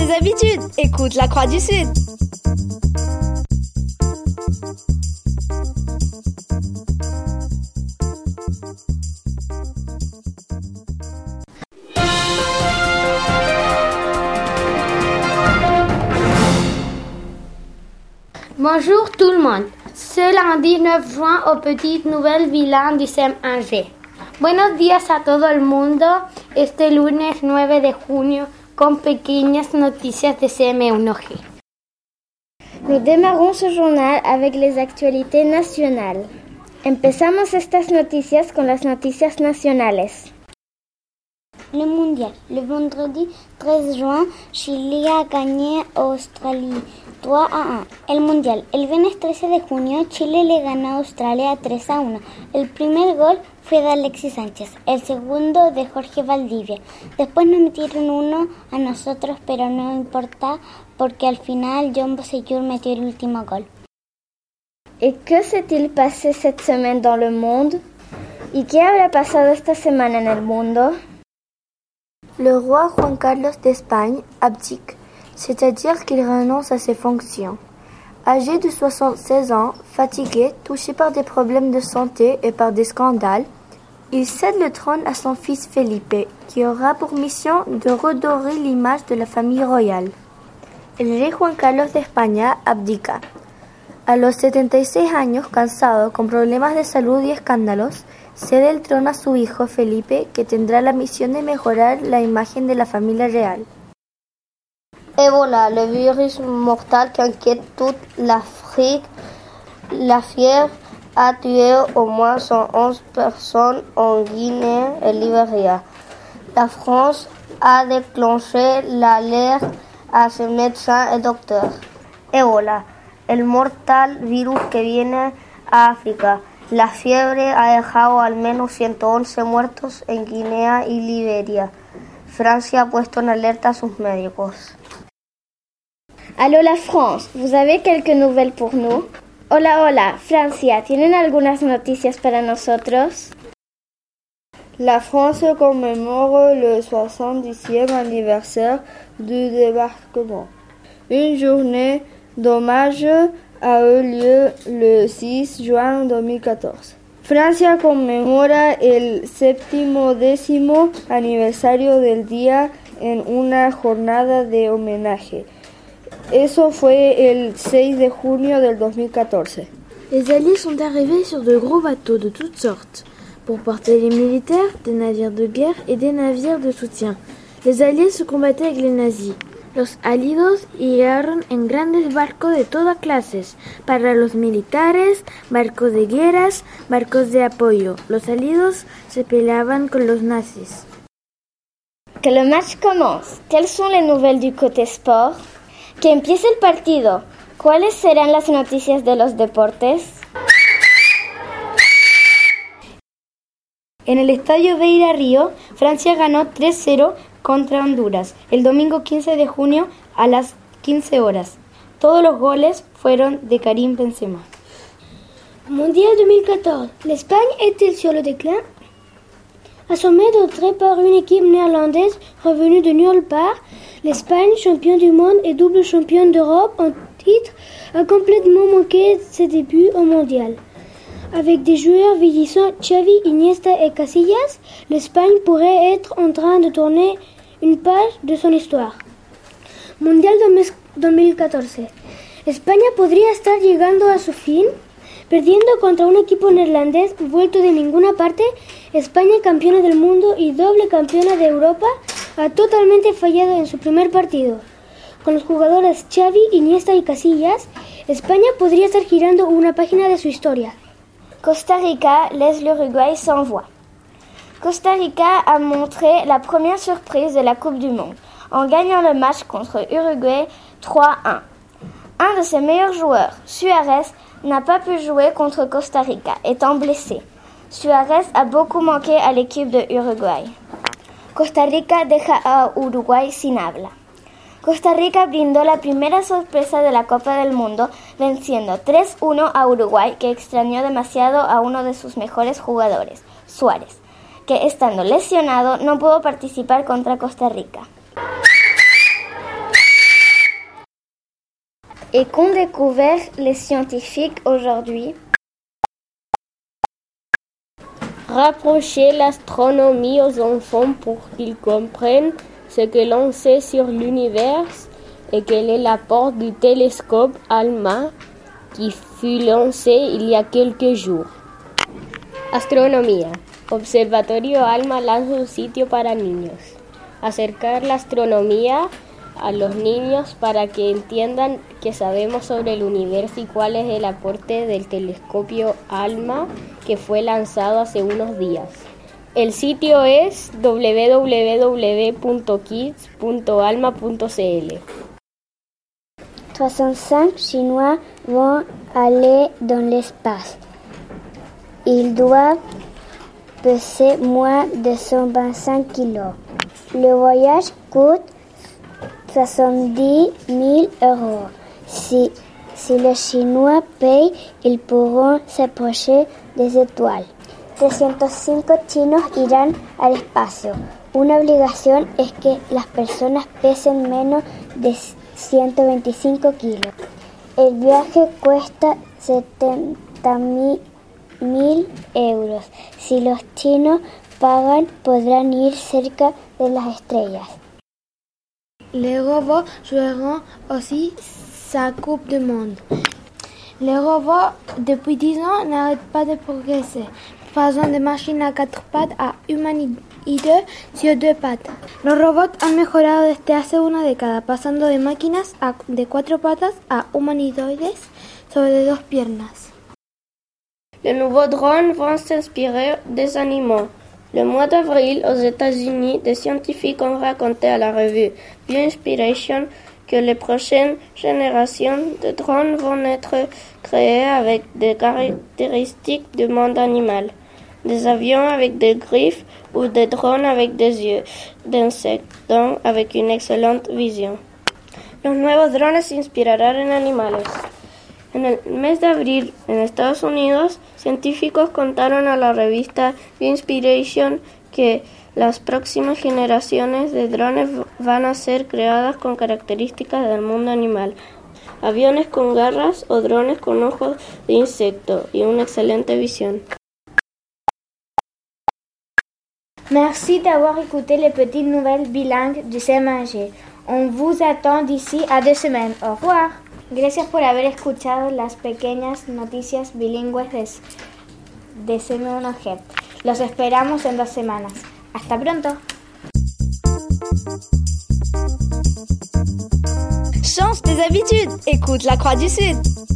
tes habitudes. Écoute la Croix du Sud. Bonjour tout le monde. Ce lundi 9 juin au Petit Nouvelle Bilan du CEM1G. Buenos días a todo el mundo. Este lunes 9 de junio con pequeñas noticias de CM1G. Nous démarrons ce journal avec les actualités nacionales. Empezamos estas noticias con las noticias nacionales. Le mondial. Le vendredi 13 juin, Chile a gagné a Australie 3-1. El mundial. El viernes 13 de junio, Chile le ganó a Australia 3-1. El primer gol fue de Alexis Sánchez, el segundo de Jorge Valdivia. Después nos metieron uno a nosotros, pero no importa porque al final John Bosellur metió el último gol. ¿Y qué s'est-il passé cette semaine dans le monde? ¿Y qué habrá pasado esta semana en el mundo? Le roi Juan Carlos d'Espagne abdique, c'est-à-dire qu'il renonce à ses fonctions. Âgé de 76 ans, fatigué, touché par des problèmes de santé et par des scandales, il cède le trône à son fils Felipe, qui aura pour mission de redorer l'image de la famille royale. El rey Juan Carlos de España abdica. A los 76 años, cansado, con problemas de salud y escándalos, cede el trono a su hijo Felipe, que tendrá la misión de mejorar la imagen de la familia real. Ebola, le virus mortel qui inquiète toute l'Afrique. La fièvre a tué au moins 111 personnes en Guinée et Libéria. La France a déclenché l'alerte a ses médecins et docteurs. Ebola, el mortal virus que viene a África. La fiebre ha dejado al menos 111 muertos en Guinea y Liberia. Francia ha puesto en alerta a sus médicos. Allô la France, vous avez quelques nouvelles pour nous? Hola, hola, Francia, ¿tienen algunas noticias para nosotros? La France commémore le 70e anniversaire du débarquement. Une journée d'hommage a eu lieu le 6 juin 2014. Francia conmemora el 70º aniversario del día en una jornada de homenaje. Eso fue el 6 de junio del 2014. Les Alliés sont arrivés sur de gros bateaux de toutes sortes pour porter les militaires, des navires de guerre et des navires de soutien. Les Alliés se combattaient avec les nazis. Los aliados llegaron en grandes barcos de todas clases, para los militares, barcos de guerras, barcos de apoyo. Los aliados se peleaban con los nazis. Que le match commence. Quelles sont les nouvelles du côté sport? Que empiece el partido. ¿Cuáles serán las noticias de los deportes? En el estadio Beira Río, Francia ganó 3-0 contra Honduras el domingo 15 de junio a las 15 horas. Todos los goles fueron de Karim Benzema. Mondial 2014. L'Espagne est-elle sur le déclin? Assommée d'entrée par une équipe néerlandaise revenue de nulle part, l'Espagne, champion du monde et double championne d'Europe en titre, a complètement manqué ses débuts au mondial. Avec des joueurs vieillissants Xavi, Iniesta et Casillas, l'Espagne pourrait être en train de tourner une page de son histoire. Mundial 2014. España podría estar llegando a su fin. Perdiendo contra un equipo neerlandés vuelto de ninguna parte, España, campeona del mundo y doble campeona de Europa, ha totalmente fallado en su primer partido. Con los jugadores Xavi, Iniesta y Casillas, España podría estar girando una página de su historia. Costa Rica laisse l'Uruguay sans voix. Costa Rica a montré la première surprise de la Coupe du Monde en gagnant le match contre Uruguay 3-1. Un de ses meilleurs joueurs, Suárez, n'a pas pu jouer contre Costa Rica, étant blessé. Suárez a beaucoup manqué a l'équipe de Uruguay. Costa Rica deja a Uruguay sin habla. Costa Rica brindó la primera sorpresa de la Copa del Mundo, venciendo 3-1 a Uruguay, que extrañó demasiado a uno de sus mejores jugadores, Suárez, que estando lesionado no pudo participar contra Costa Rica. Et qu'ont découvert les scientifiques aujourd'hui? Rapprocher l'astronomie aux enfants pour qu'ils comprennent ce que l'on sait sur l'univers et quel est l'apport du télescope ALMA qui fut lancé il y a quelques jours. Astronomía. Observatorio ALMA lanza un sitio para niños. Acercar la astronomía a los niños para que entiendan qué sabemos sobre el universo y cuál es el aporte del telescopio ALMA que fue lanzado hace unos días. El sitio es www.kids.alma.cl. 65 Chinois vont aller dans l'espace. Ils doivent peser moins de 125 kilos. Le voyage coûte 70 000 euros. Si les Chinois payent, ils pourront s'approcher des étoiles. 305 chinos irán al espacio. Una obligación es que las personas pesen menos de 125 kilos. El viaje cuesta 70.000 euros. Si los chinos pagan, podrán ir cerca de las estrellas. Les robots joueront aussi sa Coupe du Monde. Les robots, depuis 10 ans, n'arrêtent pas de progresser, passant de machines à 4 pattes a humanoïdes sur 2 pattes. Los robots han mejorado desde hace una década, pasando de máquinas de 4 patas a humanoides sobre 2 piernas. Les nouveaux drones vont s'inspirer des animaux. Le mois d'avril, aux États-Unis, des scientifiques ont raconté à la revue Bioinspiration que les prochaines générations de drones vont être créées avec des caractéristiques du monde animal. Des avions avec des griffes ou des drones avec des yeux d'insectes, donc avec une excellente vision. Los nuevos drones se inspirarán en animales. En el mes de abril, en Estados Unidos, científicos contaron a la revista Bioinspiration que las próximas generaciones de drones van a ser creadas con características del mundo animal. Aviones con garras o drones con ojos de insecto y una excelente visión. Merci d'avoir écouté les petites nouvelles bilingues du CMAG. On vous attend d'ici a 2 semaines. Au revoir. Gracias por haber escuchado las pequeñas noticias bilingües de CM1G. Los esperamos en 2 semanas. Hasta pronto. Change tes habitudes, écoute la Croix du Sud.